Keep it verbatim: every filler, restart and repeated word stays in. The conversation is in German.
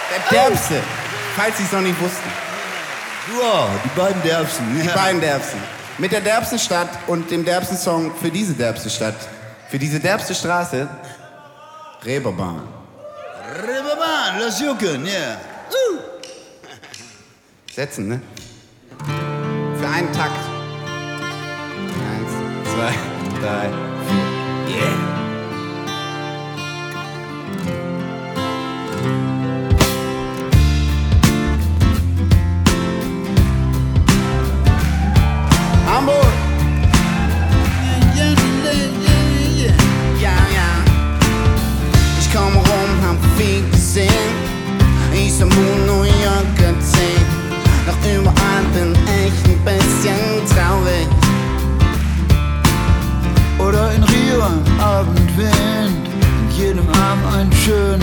Der Derbste, falls Sie es noch nicht wussten. Wow, die beiden Derbsten. Die beiden Derbsten. Mit der derbsten Stadt und dem derbsten Song für diese derbste Stadt. Für diese derbste Straße. Reeperbahn. Reeperbahn, lass jucken, ja. Yeah. Uh. Setzen, ne? Für einen Takt. Eins, zwei, drei, vier. Yeah. Hamburg! Ja, ja. Ich komm rum, hab viel gesehen. Istanbul, New York, gesehen. Doch überall bin ich ein bisschen traurig. Oder in Rio am Abendwind, in jedem Arm ein schön